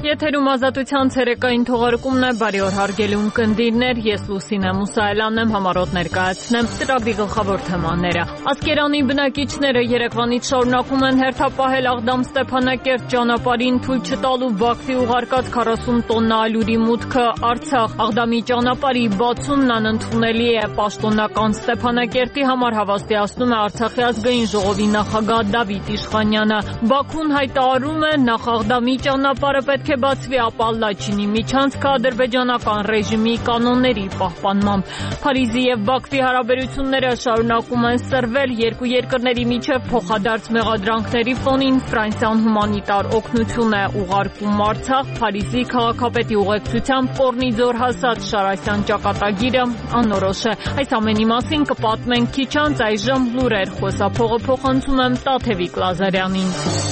Եթերում ազատության ցերեկային թողարկումն է, բարի օր հարգելի ունկնդիրներ, ես Լուսինե Մուսայելյանն եմ, համառոտ ներկայացնեմ ծրագրի գլխավոր թեմաները։ Ասկերանի բնակիչները Երևանից շարունակում են հերթապահել Աղդամ-Ստեփանակերտ ճանապարհին թույլ չտալու Բաքվի ուղարկած 40 տոննա ալյուրի մուտքը Արցախ։ Աղդամի ճանապարհի բացումն անընդունելի է, պաշտոնական Ստեփանակերտի համար հավաստիացնում է Արցախի ազգային ժողովի նախագահ Դավիթ Իշխանյանը։ Բաքուն հայտարարում է, նախ Աղդամի ճանապարհը պետք է բացվի, ապա Լաչինի միջանցքը ադրբեջանական ռեժիմի կանոնների պահպանմամբ։ Փարիզի եւ Բաքվի հարաբերությունները շարունակում են սրվել երկու երկրների միջև փոխադարձ մեղադրանքների ֆոնին Ֆրանսիան հումանիտար օգնություն է ուղարկում Արցախ։ Փարիզի քաղաքապետի ուղեկցությամբ Կորնիձոր հասած Շարասյան ճակատագիրը անորոշ է։ Այս ամենի մասին կպատմենք քիչ անց, այժմ լուրեր, խոսափողը փոխանցում եմ Տաթևիկ Լազարյանին։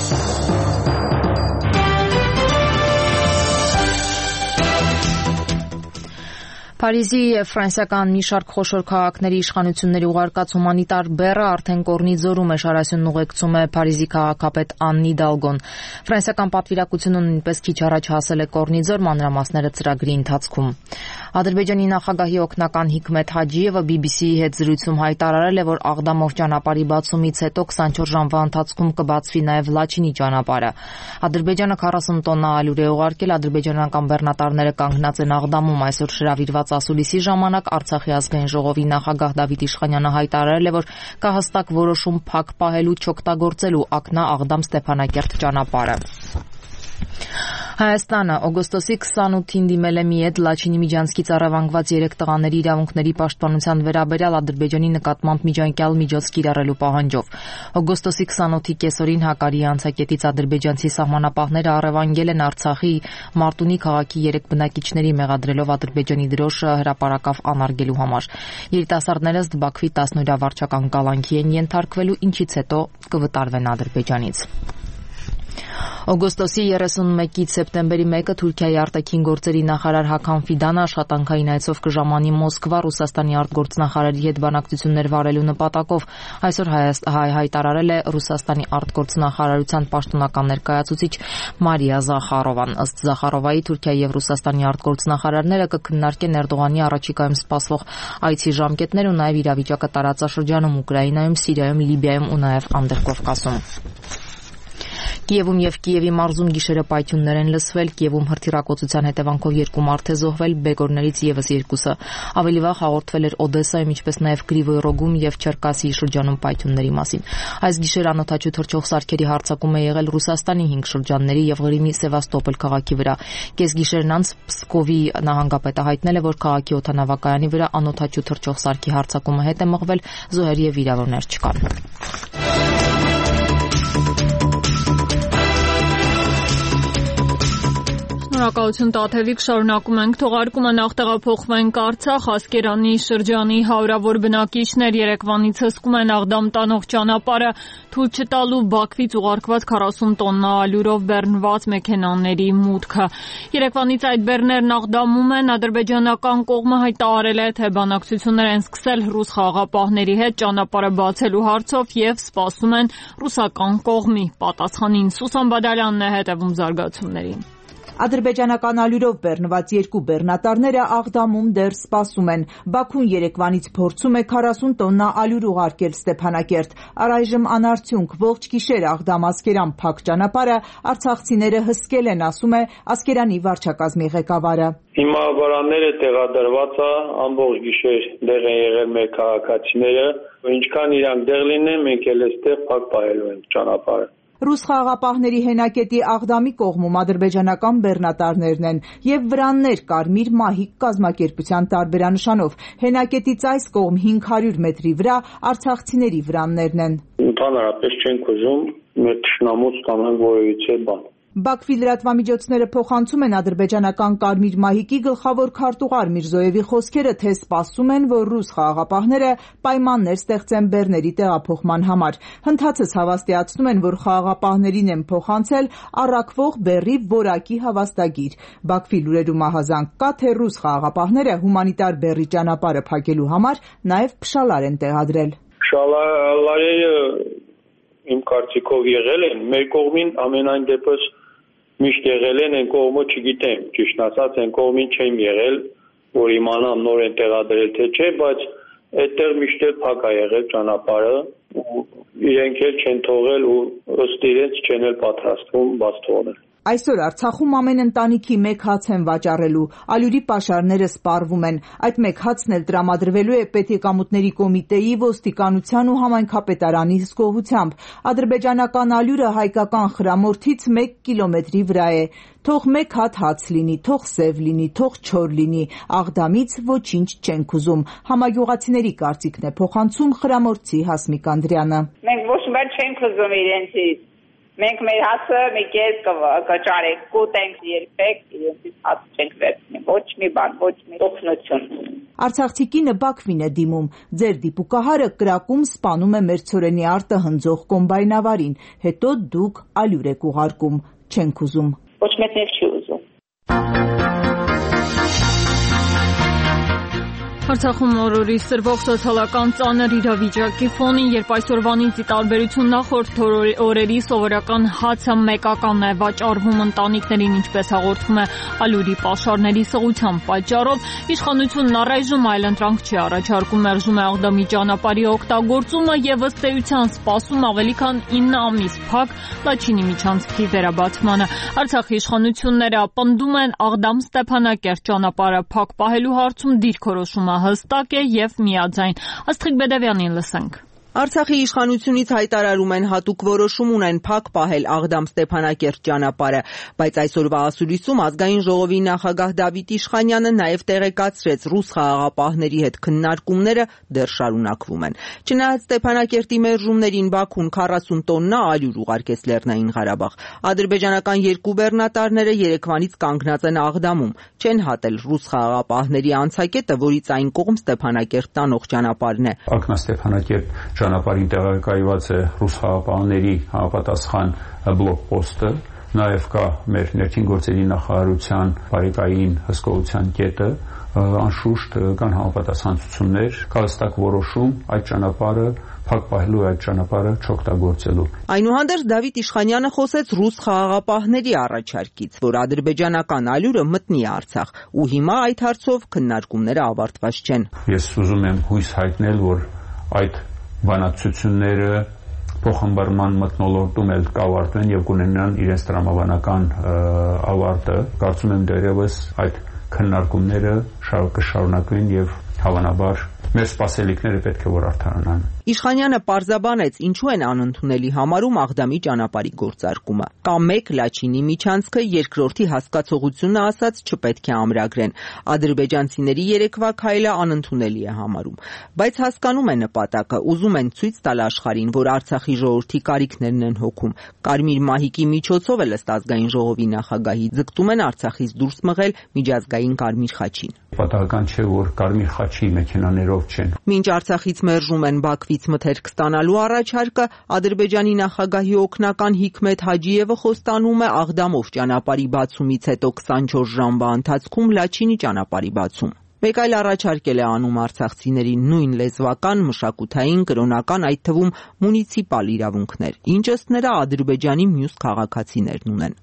Փարիզի եւ ֆրանսիական մի շարք խոշոր քաղաքների իշխանությունների ուղարկած հումանիտար բեռը արդեն Կորնիձորում է, Շարասյունն ուղեկցում է Փարիզի քաղաքապետ Աննի Դալգոն։ Ֆրանսիական պատվիրակությունը նույնպես քիչ առաջ հասել է Կորնիձոր, մանրամասները ծրագրի ընթացքում։ Ադրբեջանի նախագահի օգնական Հիկմետ Հաջիևը BBC-ի հետ զրույցում հայտարարել է, որ Աղդամով ճանապարհի բացումից հետո 24 ժամվա ընթացքում կբացվի նաև Լաչինի ճանապարհը։ Ադրբեջանը 40 տոննա ալյուր է ուղարկել, ադրբեջանական բեռնատարները կանգնած են Աղդամում, այսօր հրավիրված ասուլիսի ժամանակ Արցախի ազգային ժողովի նախագահ Դավիթ Իշխանյանը հայտարարել է, որ կա հստակ որոշում փակ պահելու չօգտագործելու Ակնա-Աղդամ-Ստեփանակերտ ճանապարհը։ Հայաստանը օգոստոսի 28-ին դիմել է մի էդ Լաչինի միջանցքից առևանգված 3 տղաների իրավունքների պաշտպանության վերաբերյալ Ադրբեջանի նկատմամբ միջանկյալ միջոց կիրառելու պահանջով։ Օգոստոսի 28-ի կեսօրին Հակարի անցակետից ադրբեջանցի սահմանապահները առևանգել են Արցախի Մարտունի քաղաքի 3 բնակիչների, մեղադրելով Ադրբեջանի դրոշը հրապարակավ անարգելու համար։ Երիտասարդները ըստ Բաքվի 10-օրյա վարչական կալանքի են ենթարկվելու, ինչից հետո կվտարվեն Ադրբեջանից։ Օգոստոսի 31-ից սեպտեմբերի 1-ը Թուրքիայի արտաքին գործերի նախարար Հական Ֆիդանը աշխատանքային այցով կժամանի Մոսկվա Ռուսաստանի արտգործնախարարի հետ բանակցություններ վարելու նպատակով։ Այսօր հայտարարել է Ռուսաստանի արտգործնախարարության պաշտոնական ներկայացուցիչ Մարիա Զախարովան։ Ըստ Զախարովայի, Թուրքիայի եւ Ռուսաստանի արտգործնախարարները կքննարկեն Էրդողանի առաջիկայում սպասվող այցի ժամկետներ ու նաեւ իրավիճակը տարածաշրջանում, Ուկրաինայում, Սիրիայում, Լիբիայում ու նաեւ Անդրկովկասում։ Կիևում եւ Կիևի մարզում գիշերը պայթյուններ են լսվել, Կիևում հրթիռակոծության հետևանքով 2 մարդ է զոհվել, բեկորներից եւս 2-ը։ Ավելի վաղ հաղորդվել էր Օդեսայում, ինչպես նաեւ Կրիվոյ Ռոգում եւ Չերկասի շրջանում պայթյունների մասին։ Այս գիշեր անօդաչու թռչող սարքերի հարձակում է եղել Ռուսաստանի 5 շրջանների եւ Ղրիմի Սևաստոպոլ քաղաքի վրա։ Կեսգիշերն անց Պսկովի նահանգապետը հայտնել է, որ քաղաքի օդանավակայանի վրա անօդաչու թռչող սարքի հարձակումը հետ է մղվել, զոհեր եւ վիրավորներ չկան։ Շնորհակալություն Տաթևիկ, շարունակում ենք թողարկումը, նախ տեղափոխվենք Արցախ, Ասկերանի շրջանի հարյուրավոր բնակիչներ Երևանից հսկում են Աղդամ տանող ճանապարհը թույլ չտալու Բաքվից ուղարկված 40 տոննա ալյուրով բեռնված մեքենաների մուտքը։ Երևանից այդ բեռներն Աղդամում են, ադրբեջանական կողմը հայտարարել է, թե բանակցություններ են սկսել ռուս խաղաղապահների հետ ճանապարհը բացելու հարցով եւ սպասում են ռուսական կողմի պատասխանին։ Սուսան Բադալյանն է հետևում զարգացումներին։ Ադրբեջանական ալյուրով բեռնված 2 բեռնատարները Աղդամում դեռ սպասում են։ Բաքուն Երևանից փորձում է 40 տոննա ալյուր ուղարկել Ստեփանակերտ։ Առայժմ անարդյունք, ողջ գիշեր Աղդամ-Ասկերան փակ ճանապարհը արցախցիները հսկել են, ասում է Ասկերանի վարչակազմի ղեկավարը։ Հիմա վարանները տեղադրված է, ամբողջ գիշեր դեղ են եղել մեր քաղաքացիները, ինչքան իրանք դեղ լինեն, մենք էլ այստեղ փակ պահելու ենք ճանապարհը։ Ռուս խաղաղապահների հենակետի Աղդամի կողմում ադրբեջանական բեռնատարներն են եւ վրաններ Կարմիր մահիկ կազմակերպության տարբերանշանով։ Հենակետից այս կողմ 500 մետրի վրա արցախցիների վրաններն են։ Ընդհանրապես չենք ուզում մեր թշնամուց ստանալ որևիցե բան։ Բաքվի լրատվամիջոցները փոխանցում են ադրբեջանական Կարմիր մահիկի գլխավոր քարտուղար Միրզոևի խոսքերը, թե սպասում են, որ ռուս խաղաղապահները պայմաններ ստեղծեն բեռների տեղափոխման համար։ Հնդհացս հավաստիացնում են, որ խաղաղապահներին են փոխանցել առաքվող բեռի որակի հավաստագիր։ Բաքվի լուրերում ահազանգ կա, թե ռուս խաղաղապահները հումանիտար բեռի ճանապարհը փակելու համար նաև փշալար են տեղադրել։ Փշալարերը իմ կարծիքով եղել են մեր կողմին ամենայն դեպս միշտ եղել են, այն կողմը չգիտեմ, ճիշտ ասած, այն կողմին չեմ եղել, որ իմանամ նոր են տեղադրել թե չէ, բայց այդտեղ միշտ էլ փակ է եղել ճանապարհը ու իրենք էլ չեն թողել ու ըստ իրենց չեն էլ պատրաստվում բաց թողնել։ Այսօր Արցախում ամեն ընտանիքի մեկ հաց են վաճառելու, ալյուրի պաշարները սպառվում են, այդ մեկ հացն էլ տրամադրվելու է Պետեկամուտների կոմիտեի, ոստիկանության ու համայնքապետարանի հսկողությամբ։ Ադրբեջանական ալյուրը հայկական խրամորդից 1 կիլոմետրի վրա է։ Թող մեկ հատ հաց լինի, թող սև լինի, թող չոր լինի, Աղդամից ոչինչ չենք ուզում։ Համագյուղացիների կարծիքն է փոխանցում խրամորդցի Հասմիկ Անդրյանը։ Մենք ոչ մի բան չենք ուզում իրենցից։ Մենք մեր հացը մի կերպ կճարենք, կուտենք երբեք, իրենցից հաց չենք վերցնի, ոչ մի բան, ոչ մի օգնություն։ Արցախցի կինը Բաքվին է դիմում, ձեր դիպուկահարը կրակում սպանում է մեր ցորենի արտը հնձող կոմբայնավարին, հետո դուք ալյուր եք ուղարկում, չենք ուզում։ Ոչ մեկն չի ուզում։ Արցախում օրորի սրվող սոցիալական ծանր իրավիճակի ֆոնին, երբ այսօրվանից ի տարբերություն նախորդ օրերի սովորական հացը մեկական է վաճառվում ընտանիքներին, ինչպես հաղորդվում է ալյուրի պաշարների սղության պատճառով, իշխանությունն առայժմ այլընտրանք չի առաջարկում, մերժում է Աղդամի ճանապարհի օգտագործումը եւ ըստ էության սպասում ավելի քան 9 ամիս փակ Լաչինի միջանցքի վերաբացմանը։ Արցախի իշխանությունները պնդում են Աղդամ-Ստեփանակերտ ճանապարհը փակ պահելու հարցում դիրքորոշումը հստակ է եւ միաձայն։ Աստղիկ Բեդևյանին լսենք։ Արցախի իշխանությունից հայտարարում են հատուկ որոշում ունեն փակ պահել Աղդամ-Ստեփանակերտ ճանապարհը, բայց այսօրվա ասուլիսում ազգային ժողովի նախագահ Դավիթ Իշխանյանը նաև տեղեկացրեց ռուս խաղաղապահների հետ քննարկումները դեռ շարունակվում են։ Չնայած Ստեփանակերտի մերժումներին Բաքուն 40 տոննա ալյուր ուղարկեց Լեռնային Ղարաբաղ։ Ադրբեջանական երկու բեռնատարները երեկվանից կանգնած են Աղդամում, չեն հատել ռուս խաղաղապահների անցակետը, որից այն կողմ Ստեփանակերտ տանող ճանապարհն է։ Ակնաստեփանակերտ ճանապարհին տեղակայված է ռուս խաղաղապահների համապատասխան բլոկպոստը, նաև կա մեր ներքին գործերի նախարարության բարեկային հսկողության կետը, անշուշտ կան համապատասխան ցուցումներ, կա հստակ որոշում այդ ճանապարհը փակ պահելու, այդ ճանապարհը չօգտագործելու։ Այնուհանդերձ Դավիթ Իշխանյանը խոսեց ռուս խաղաղապահների առաջարկից, որ ադրբեջանական ալյուրը մտնի Արցախ, ու հիմա այդ հարցով քննարկումները ավարտված չեն։ Ես ուզում եմ հույս հայտնել, որ այդ բանակցությունները փոխհմբռնման մթնոլորտում էլ կավարտվեն եւ կունենան իրենց տրամաբանական ավարտը։ Կարծում եմ դեռևս այդ քննարկումները կշարունակվեն եւ հավանաբար մեր սպասելիքները պետք է որ արդարանան։ Իշխանյանը պարզաբանեց, ինչու են անընդունելի համարում Աղդամի ճանապարհի գործարկումը։ Կամ մեկ Լաչինի միջանցքը երկրորդի հասկացողությունը ասած չպետք է ամրագրեն։ Ադրբեջանցիների երեկվա քայլը անընդունելի է համարում, բայց հասկանում է նպատակը, ուզում են ցույց տալ աշխարհին, որ Արցախի ժողովրդի կարիքներն են հոգում։ Կարմիր մահիկի միջոցով էլ ըստ ազգային ժողովի նախագահի ձգտում են Արցախից դուրս մղել միջազգային Կարմիր խաչին։ Պատահական չէ, որ Կարմիր խաչի մեքենաներով չեն։ Մինչ Արցախից մերժում են Բաքվից մթերք ստանալու առաջարկը, Ադրբեջանի նախագահի օգնական Հիկմետ Հաջիևը խոստանում է Աղդամով ճանապարհի բացումից հետո 24 ժամվա ընթացքում Լաչինի ճանապարհի բացում։ Մեկ այլ առաջարկել է անում արցախցիներին նույն լեզվական, մշակութային, կրոնական, այդ թվում մունիցիպալ իրավունքներ, ինչ ըստ նրա Ադրբեջանի մյուս քաղաքացիներն ունեն։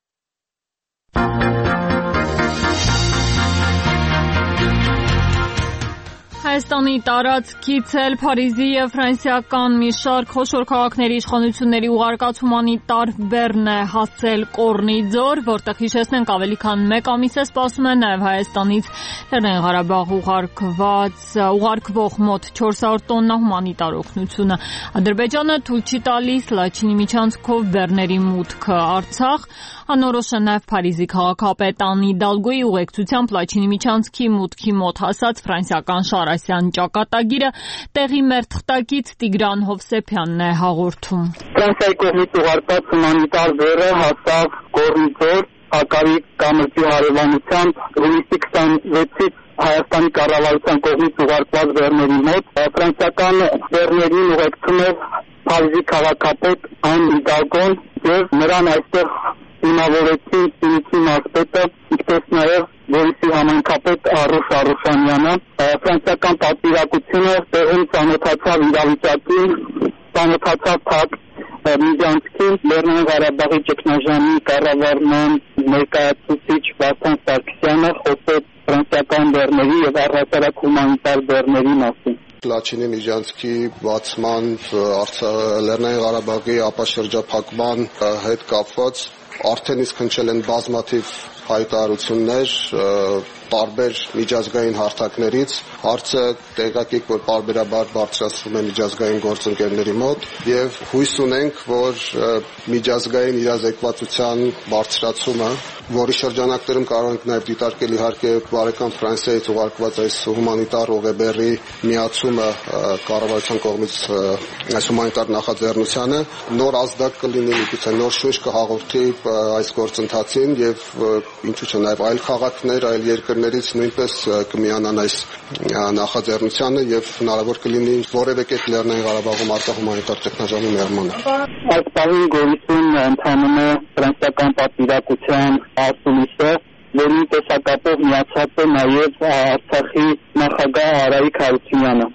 Հայաստանի տարածքից էլ Փարիզի եւ ֆրանսիական մի շարք խոշոր քաղաքների իշխանությունների ուղարկացումանի տարբերն է հասել Կորնի ձոր, որտեղ հիշեցնենք ավելի քան 1 ամիս է սպասում է նաեւ Հայաստանից Լեռնային Ղարաբաղ ուղարկվող մոտ 400 տոննա հումանիտար օգնությունը։ Ադրբեջանը թույլ չի տալիս Լաչինի միջանցքով բեռների մուտքը Արցախ։ Անորոշ է նաև Փարիզի քաղաքապետ Անի Դալգոյի ուղեկցությամբ Լաչինի միջանցքի մուտքի մոտ հասած ֆրանսիական Շարասյան ճակատագիրը տեղի մեր թղթակից Տիգրան Հովսեփյանն է հաղորդում։ Ֆրանսիայի կողմից ուղարկված հումանիտար բեռը հասավ Կորնի ձոր Հակարի կամրջի հարևանությամբ հունիսի 26-ից Հայաստանի կառավարության կողմից ուղարկված բեռների մոտ ֆրանսիական բեռներին ուղեկցում է Փարիզի քաղաքապետ Անի Դալգոն եւ նրան այստեղ հիմնավորեցին Սյունիքի մարզպետը, ինչպես նաև Գորիսի համայնքապետ Արուշ Արուշանյանը։ Ֆրանսիական պատվիրակությունը տեղում ծանոթացավ իրավիճակին, ծանոթացավ փակ միջանցքին Լեռնային Ղարաբաղի ճգնաժամի կառավարման ներկայացուցիչ Վարդան Սարգսյանը խոսեց ֆրանսիական բեռների եւ առհասարակ հումանիտար բեռների մասին։ Լաչինի միջանցքի բացման, Լեռնային Ղարաբաղի ապաշրջափակման հետ կապված արդեն իսկ հնչել են բազմաթիվ հայտարարություններ տարբեր միջազգային հարթակներից, հարցը տեղեկիկ, որ պարբերաբար բարձրացվում է միջազգային գործընկերների մոտ եւ հույս ունենք, որ միջազգային իրազեկվածության բարձրացումը, որի շրջանակներում կարող ենք նաեւ դիտարկել իհարկե բարեկամ Ֆրանսիայից ուղարկված այս հումանիտար ուղեբեռի միացումը կառավարության կողմից այս հումանիտար նախաձեռնությանը, նոր ազդակ կլինի, միգուցե նոր շունչ կհաղորդի այս գործընթացին եւ ինչու՞ չէ նաեւ այլ քաղաքներ, այլ երկրներից նույնպես կմիանան այս նախաձեռնությանը եւ հնարավոր կլինի որևէ կերպ Լեռնային Ղարաբաղում առկա հումանիտար ճգնաժամի մեղմանը։ Այս պահին գոյություն ընթանում է ֆրանսիական պատվիրակության ասուլիսը, որի տեսակապով միացած է նաեւ Արցախի նախագահ Արայիկ Հարությունյանը։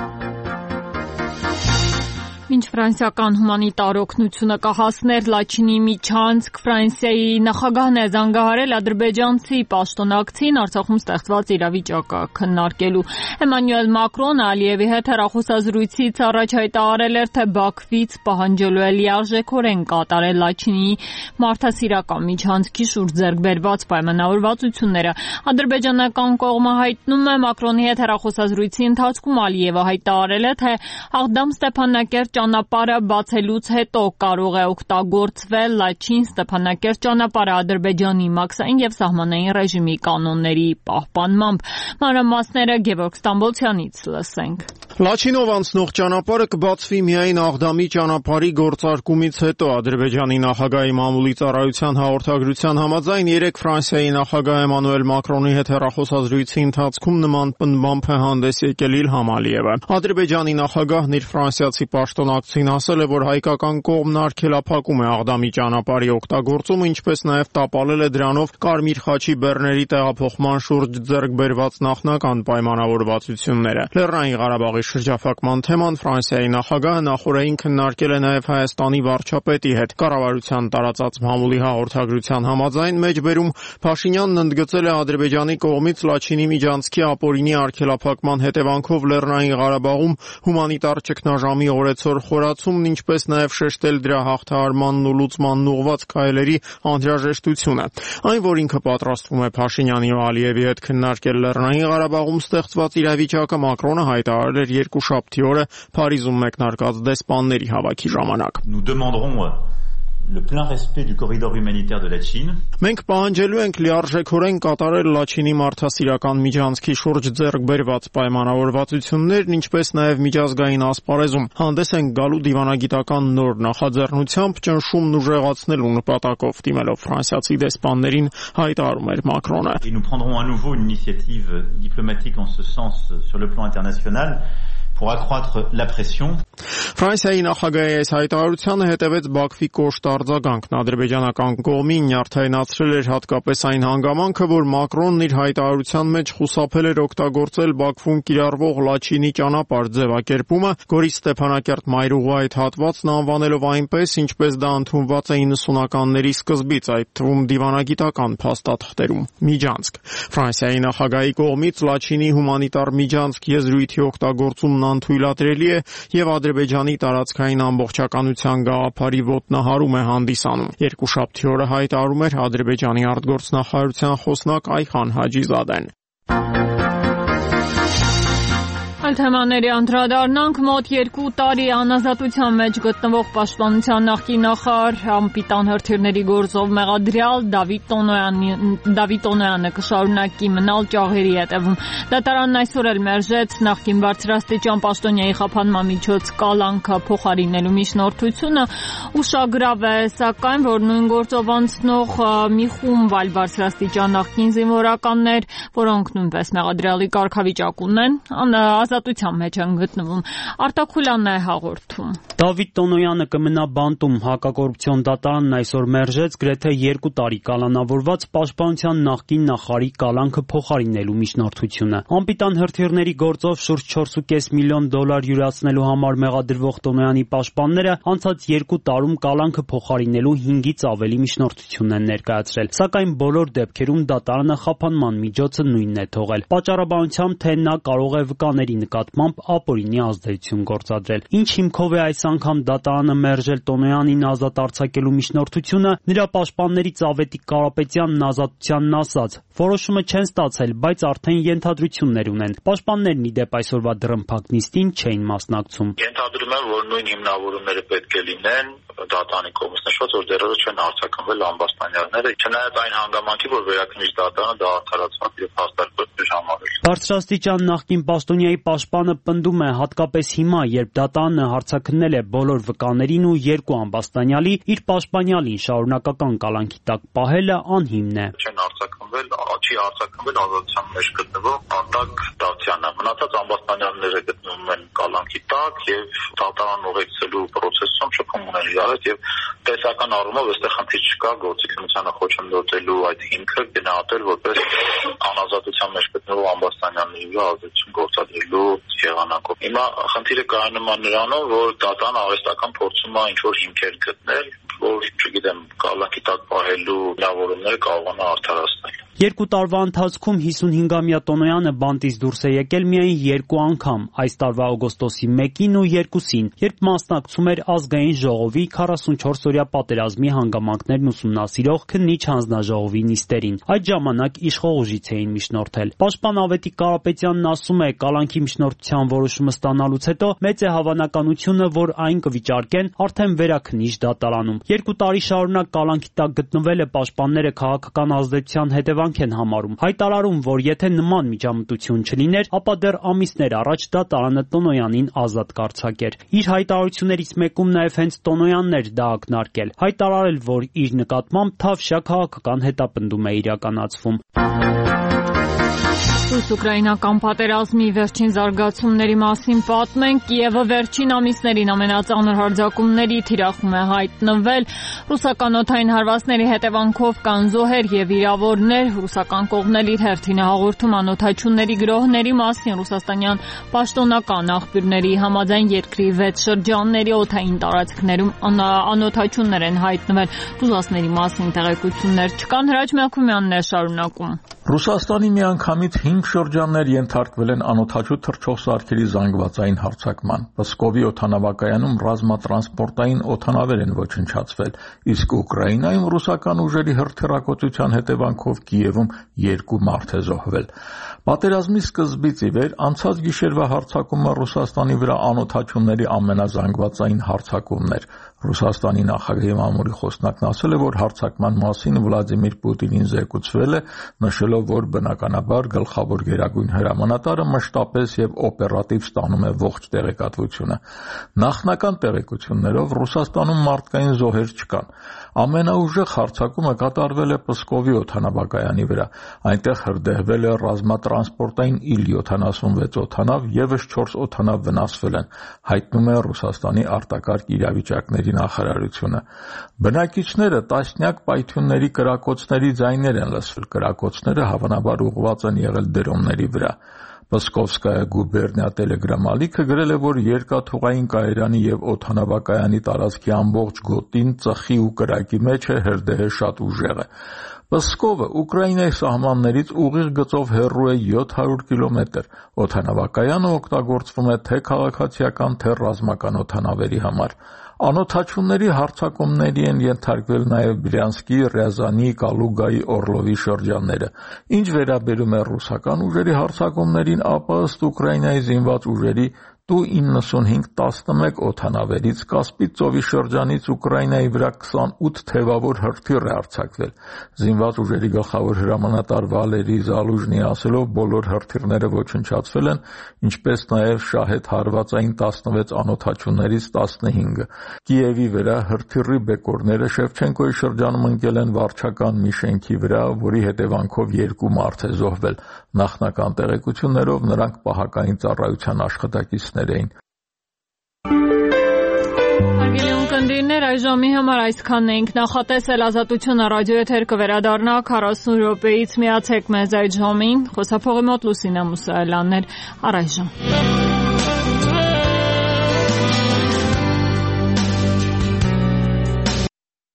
Մինչ ֆրանսիական հումանիտար օգնությունը կհասներ Լաչինի միջանցք, Ֆրանսիայի նախագահն է զանգահարել ադրբեջանցի պաշտոնակցին Արցախում ստեղծված իրավիճակը քննարկելու։ Էմանուել Մակրոնը Ալիևի հետ հեռախոսազրույցից առաջ հայտարարել էր, թե Բաքվից պահանջելու է լիարժեքորեն կատարել Լաչինի մարդասիրական միջանցքի շուրջ ձեռք բերված պայմանավորվածությունները։ Ադրբեջանական կողմը հայտնում է Մակրոնի հետ հեռախոսազրույցի ընթացքում Ալիևը հայտարարել է, թե Աղդամ Ստեփանակերտ ճանապարհը բացելուց հետո կարող է օգտագործվել Լաչին-Ստեփանակերտ ճանապարհը Ադրբեջանի մաքսային եւ սահմանային ռեժիմի կանոնների պահպանմամբ։ Մանրամասները Գևորգ Ստամբոլցյանից լսենք։ Լաչինով անցնող ճանապարհը կբացվի միայն Աղդամի ճանապարհի գործարկումից հետո։ Ադրբեջանի նախագահի մամուլի ծառայության հաղորդագրության համաձայն 3 Ֆրանսիայի նախագահ Էմանուել Մակրոնի հետ հեռախոսազրույցի ընթացքում նման պնդմամբ է հանդես եկել Իլհամ Ալիևը։ Ադրբեջանի նախագահն իր ֆրանսիացի պաշտոնակցին ասել է, որ հայկական կողմն արգելափակում է Աղդամի ճանապարհի օգտագործումը, ինչպես նաև տապալել է դրանով Կարմիր խաչի բեռների տեղափոխման շուրջ ձեռք բերված նախնական պայմանավորվածությունները։ Լեռնային Ղարաբաղի շրջափակման թեման Ֆրանսիայի նախագահը նախորդին քննարկել է նաև Հայաստանի վարչապետի հետ։ Կառավարության տարածած մամուլի հաղորդագրության համաձայն մեջբերում Փաշինյանն ընդգծել է Ադրբեջանի կողմից Լաչինի միջանցքի ապօրինի արգելափակման հետևանքով Լեռնային Ղարաբաղում հումանիտար ճգնաժամի օրեցօր խորացումն, ինչպես նաև շեշտել դրա հաղթահարմանն ու լուծմանն ուղղված քայլերի անհրաժեշտությունը։ Այն, որ ինքը պատրաստվում է Փաշինյանի ու Ալիևի հետ քննարկել Լեռնային Ղարաբաղում ստեղծված իրավիճակը, Մակրոնը հայտարարել էր երկուշաբթի օրը Փարիզում մեկնարկած դեսպանների հավաքի ժամանակ։ Le plein respect du corridor humanitaire de la Chine. Մենք պահանջելու ենք լիարժեքորեն կատարել Լաչինի մարդասիրական միջանցքի շուրջ ձեռք բերված պայմանավորվածություններն, ինչպես նաև միջազգային ասպարեզում հանդես ենք գալու դիվանագիտական նոր նախաձեռնությամբ ճնշումն ուժեղացնելու նպատակով, դիմելով ֆրանսիացի դեսպաններին հայտարարում էր Մակրոնը։ Nous prendrons à nouveau une initiative diplomatique en ce sens sur le plan international. Pour accroître la pression. Ֆրանսիայի նախագահի այս հայտարարությանը հետևեց Բաքվի կոշտ արձագանքն։ Ադրբեջանական կողմին նյարդայնացրել էր հատկապես այն հանգամանքը, որ Մակրոնն իր հայտարարության մեջ խուսափել էր օգտագործել Բաքվում կիրառվող Լաչինի ճանապարհ ձևակերպումը, Գորիս Ստեփանակերտ մայրուղու այդ հատվածն անվանելով այնպես, ինչպես դա ընդունված է 90-ականների սկզբից, այդ թվում դիվանագիտական փաստաթղթերում։ Միջանցք։ Ֆրանսիայի նախագահի կողմից Լաչինի հումանիտար միջանցք եզրույթի օգտագործումն անթույլատրելի է եւ Ադրբեջանի տարածքային ամբողջականության գաղափարի ոտնահարում է հանդիսանում։ Երկուշաբթի օրը հայտարարում էր Ադրբեջանի արտգործնախարարության խոսնակ Այխան Հաջիզադեն։ Այլ թեմաների անդրադառնանք, մոտ 2 տարի անազատության մեջ գտնվող պաշտպանության նախկին նախարար անպիտան հրթիռների գործով մեղադրյալ Դավիթ Օնոյանը կշարունակի մնալ ճաղերի հետևում։ Դատարանն այսօր էլ մերժեց նախկին բարձրաստիճան պաշտոնյայի խափանման միջոց կալանքը փոխարինելու միջնորդությունը, ուշագրավ է սակայն, որ նույն գործով անցնող մի խումբ այլ բարձրաստիճան նախկին զինվորականներ, որոնք նույնպես մեղադրյալի կարգավիճակ ունեն, հարազատության մեջ են գտնվում։ Արտակուլյանն է հաղորդում։ Դավիթ Տոնոյանը կմնա բանտում։ Հակակոռուպցիոն դատարանն այսօր մերժեց գրեթե 2 տարի կալանավորված պաշտպանության նախկին նախարարի կալանքը փոխարինելու միջնորդությունը։ Անպիտան հրթիռների գործով շուրջ $4.5 միլիոն յուրացնելու համար մեղադրվող Տոնոյանի պաշտպանները անցած 2 տարում կալանքը փոխարինելու 5-ից ավելի միջնորդություն են ներկայացրել։ Սակայն բոլոր դեպքերում դատարանը խափանման միջոցը նույնն է թողել։ Պատճառաբանությամբ, թե նա կարող է վկաների նկատմամբ ապօրինի ազդեցություն գործադրել։ Ինչ հիմքով է այս անգամ դատարանը մերժել Տոնոյանին ազատ արձակելու միջնորդությունը, նրա պաշտպաններից Ավետիք Կարապետյանն ազատությանն ասաց. որոշումը չեն ստացել, բայց արդեն ենթադրություններ ունեն։ Պաշտպաններն ի դեպ այսօրվա դռնփակ նիստին չէին մասնակցում։ Ենթադրում եմ, որ նույն հիմնավորումները պետք է լինեն դատարանի կողմից նշված, որ դեռևս չեն արձակնվել ամբաստանյալները, չնայած այն հանգամանքի, որ վերաքննիչ դատարանը դա արդարացված եւ հաստատված էր համարել։ Բարձրաստիճան նախկին պաշտոնյայի պաշտպանը պնդում է, հատկապես հիմա, երբ դատարանը հարցաքննել է բոլոր վկաներին ու 2 ամբաստանյալի, իր պաշտպանյալին շարունակական կալանքի տակ պահելը անհիմն է։ Չեն արձակնվել, չի արձակնվել ազատության մեջ գտնվող Արտակ Դավթյանը։ Մնացած ամբաստանյալները գտնվում են կալանքի տակ եւ դատարան ուղեկցելու process-ում շփում ունեն իրար հետ եւ տեսական առումով այստեղ խնդիր չկա գործիքնությանը խոչընդոտելու այդ հիմքը գնահատել որպես անազատության մեջ գտնվող ամբաստանյալների վրա ազդեցություն գործադրելու եղանակով։ Հիմա խնդիրը կայանում է նրանում, որ դատարան արհեստական փորձում է ինչ-որ հիմքեր գտնել, որ, չգիտեմ, կալանքի տակ պահելու հնարավորությունները կարողանա արդարացնել։ 2 տարվա ընթացքում 55-ամյա Տոնոյանը բանտից դուրս է եկել միայն 2 անգամ, այս տարվա օգոստոսի 1-ին ու 2-ին, երբ մասնակցում էր ազգային ժողովի 44-օրյա պատերազմի հանգամանքներն ուսումնասիրող քննիչ հանձնաժողովի նիստերին։ Այդ ժամանակ իշխող ուժից էին միջնորդել։ Պաշտպան Ավետիք Կարապետյանն ասում է, կալանքի միջնորդության որոշումը ստանալուց հետո մեծ է հավանականությունը, որ այն կվիճարկեն արդեն վերաքննիչ դատարանում։ 2 տարի շարունակ կալանքի տակ գտնվելը պաշտպանները քաղաքական ազդեցության հետևանք են համարում, հայտարարում, որ եթե նման միջամտություն չլիներ, ապա դեռ ամիսներ առաջ դատարանը Տոնոյանին ազատ կարձակեր։ Իր հայտարարություններից մեկում նաև հենց Տոնոյանն էր դա ակնարկել, հայտարարել, որ իր նկատմամբ թավշյա քաղաքական հետապնդում է իրականացվում։ Ռուս-ուկրաինական պատերազմի վերջին զարգացումների մասին պատմենք։ Կիևը վերջին ամիսներին ամենածանր հարձակումների թիրախում է հայտնվել։ Ռուսական օդային հարվածների հետևանքով կան զոհեր եւ վիրավորներ։ Ռուսական կողմն էլ իր հերթին հաղորդում անօդաչուների գրոհների մասին ռուսաստանյան պաշտոնական աղբյուրների համաձայն երկրի 6 շրջանների օդային տարածքներում անօդաչուներ են հայտնվել։ Տուզասների մասին տեղեկություններ չկան։ Հրաչ Մելքումյանն է շարունակում։ Ռուսաստանի միանգամից 5 շրջաններ ենթարկվել են անօդաչու թռչող սարքերի զանգվածային հարձակման։ Պսկովի օդանավակայանում ռազմատրանսպորտային օդանավեր են ոչնչացվել, իսկ Ուկրաինայում ռուսական ուժերի հրթիռակոծության հետևանքով Կիևում 2 մարդ է զոհվել։ Պատերազմի սկզբից ի վեր անցած գիշերվա հարձակումը Ռուսաստանի վրա անօդաչուների ամենազանգվածային հարձակումն էր։ Ռուսաստանի նախագահի մամուլի խոսնակն ասել է, որ հարձակման մասին Վլադիմիր Պուտինին զեկուցվել է, նշելով, որ բնականաբար գլխավոր գերագույն հրամանատարը մշտապես եւ օպերատիվ ստանում է ողջ տեղեկատվությունը։ Նախնական տեղեկություններով Ռուսաստանում մարդկային զոհեր չկան։ Ամենաուժեղ հարձակումը կատարվել է Պսկովի օդանավակայանի վրա։ Այնտեղ հրդեհվել է ռազմատրանսպորտային Il-76 օդանավ, եւս 4 օդանավ վնասվել են, հայտնում է Ռուսաստանի արտակարգ իրավիճակների նախարարությունը։ Բնակիչները տասնյակ պայթյունների կրակոցների ձայներ են լսվել։ Կրակոցները հավանաբար ուղղված են եղել դրոնների վրա։ Պսկովսկայա գուբերնիա տելեգրամալիքը գրել է, որ երկաթուղային կայարանի եւ օդանավակայանի տարածքի ամբողջ գոտին ծխի ու կրակի մեջ է, հրդեհը շատ ուժեղ է։ Պսկովը Ուկրաինայի սահմաններից ուղիղ գծով հեռու է 700 կիլոմետր։ Օդանավակայանը օգտագործվում է թե քաղաքացիական, թե ռազմական օդանավերի համար։ Անօդաչուների հարձակումների են ենթարկվել նաև Բրյանսկի, Ռյազանի, Կալուգայի, Օրլովի շրջանները։ Ինչ վերաբերում է ռուսական ուժերի հարձակումներին, ապա ըստ Ուկրաինայի զինված ուժերի Tu-95-11 օդանավերից Կասպից ծովի շրջանից Ուկրաինայի վրա 28 թևավոր հրթիռ է արձակվել։ Զինված ուժերի գլխավոր հրամանատար Վալերի Զալուժնի ասելով բոլոր հրթիռները ոչնչացվել են, ինչպես նաև շահեդ հարվածային 16 անօդաչուներից 15-ը։ Կիևի վրա հրթիռի բեկորները Շևչենկոյի շրջանում ընկել են վարչական մի շենքի վրա, որի հետևանքով 2 մարդ է զոհվել։ Նախնական տեղեկություններով նրանք պահակային ծառայության աշխատակիցներ էին։ Հարգելի ունկնդիրներ, այս ժամի համար այսքանն էինք նախատեսել։ Ազատությունը ռադիոեթեր կվերադառնա 40 րոպեից, միացեք մեզ այդ ժամին։ Խոսափողի մոտ Լուսինե Մուսայելյանն էր, առայժմ։